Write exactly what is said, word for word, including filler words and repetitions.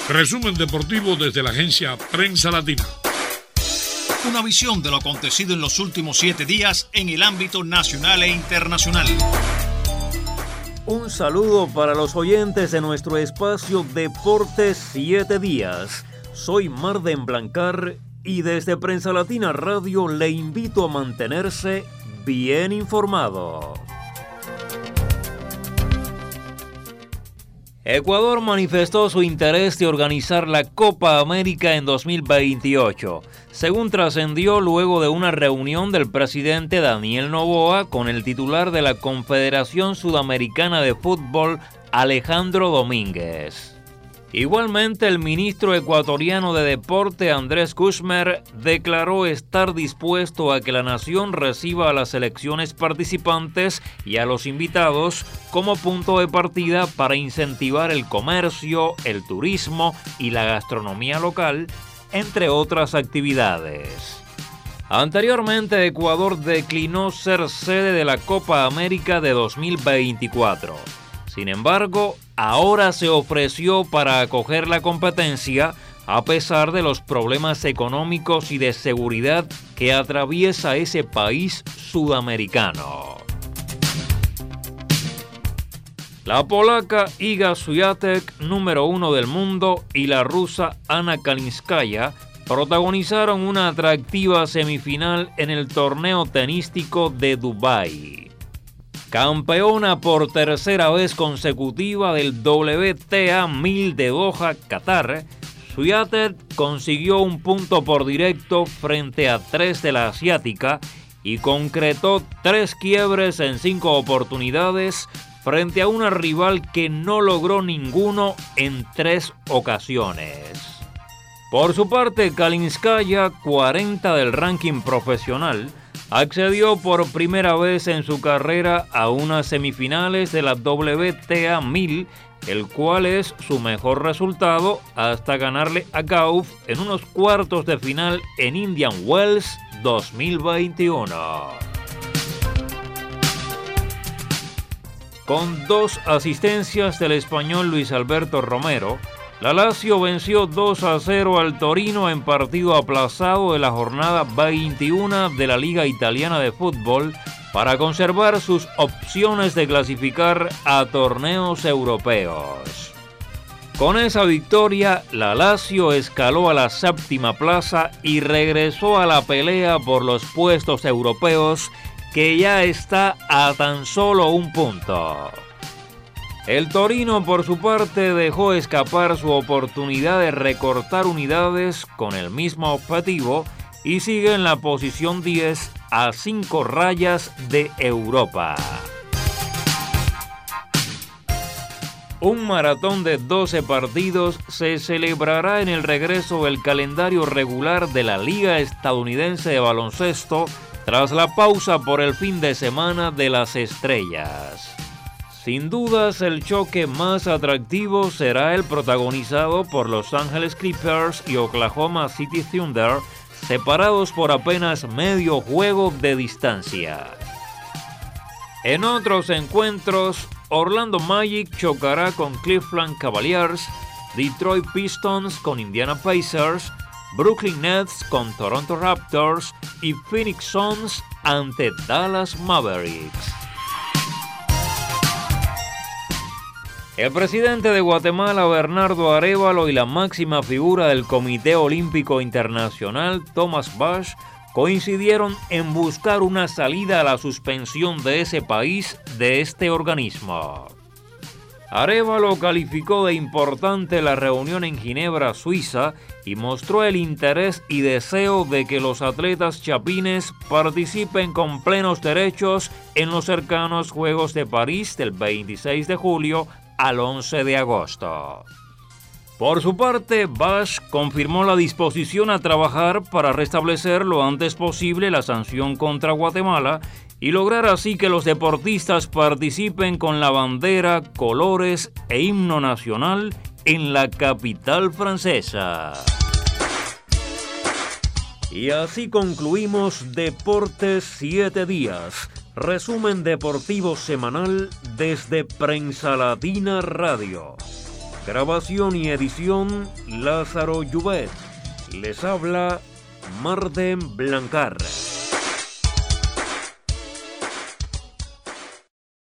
Resumen deportivo desde la agencia Prensa Latina. Una visión de lo acontecido en los últimos siete días en el ámbito nacional e internacional. Un saludo para los oyentes de nuestro espacio Deportes siete días. Soy Marden Blancar y desde Prensa Latina Radio le invito a mantenerse bien informado. Ecuador manifestó su interés de organizar la Copa América en dos mil veintiocho, según trascendió luego de una reunión del presidente Daniel Noboa con el titular de la Confederación Sudamericana de Fútbol, Alejandro Domínguez. Igualmente, el ministro ecuatoriano de Deporte, Andrés Kushmer, declaró estar dispuesto a que la nación reciba a las selecciones participantes y a los invitados como punto de partida para incentivar el comercio, el turismo y la gastronomía local, entre otras actividades. Anteriormente, Ecuador declinó ser sede de la Copa América de dos mil veinticuatro. Sin embargo, ahora se ofreció para acoger la competencia a pesar de los problemas económicos y de seguridad que atraviesa ese país sudamericano. La polaca Iga Swiatek, número uno del mundo, y la rusa Anna Kalinskaya protagonizaron una atractiva semifinal en el torneo tenístico de Dubái. Campeona por tercera vez consecutiva del W T A mil de Doha, Qatar, Swiatek consiguió un punto por directo frente a tres de la asiática y concretó tres quiebres en cinco oportunidades frente a una rival que no logró ninguno en tres ocasiones. Por su parte, Kalinskaya, cuarenta del ranking profesional, accedió por primera vez en su carrera a unas semifinales de la W T A mil, el cual es su mejor resultado hasta ganarle a Gauff en unos cuartos de final en Indian Wells dos mil veintiuno. Con dos asistencias del español Luis Alberto Romero, la Lazio venció dos a cero al Torino en partido aplazado de la jornada veintiuno de la Liga Italiana de Fútbol para conservar sus opciones de clasificar a torneos europeos. Con esa victoria, la Lazio escaló a la séptima plaza y regresó a la pelea por los puestos europeos, que ya está a tan solo un punto. El Torino, por su parte, dejó escapar su oportunidad de recortar unidades con el mismo objetivo y sigue en la posición diez a cinco rayas de Europa. Un maratón de doce partidos se celebrará en el regreso del calendario regular de la Liga Estadounidense de Baloncesto tras la pausa por el fin de semana de las estrellas. Sin dudas, el choque más atractivo será el protagonizado por Los Ángeles Clippers y Oklahoma City Thunder, separados por apenas medio juego de distancia. En otros encuentros, Orlando Magic chocará con Cleveland Cavaliers, Detroit Pistons con Indiana Pacers, Brooklyn Nets con Toronto Raptors y Phoenix Suns ante Dallas Mavericks. El presidente de Guatemala, Bernardo Arévalo, y la máxima figura del Comité Olímpico Internacional, Thomas Bach, coincidieron en buscar una salida a la suspensión de ese país de este organismo. Arévalo calificó de importante la reunión en Ginebra, Suiza, y mostró el interés y deseo de que los atletas chapines participen con plenos derechos en los cercanos Juegos de París del veintiséis de julio al once de agosto. Por su parte, Bach confirmó la disposición a trabajar para restablecer lo antes posible la sanción contra Guatemala y lograr así que los deportistas participen con la bandera, colores e himno nacional en la capital francesa. Y así concluimos Deportes siete días. Resumen deportivo semanal desde Prensa Latina Radio. Grabación y edición Lázaro Llubet. Les habla Marden Blancar.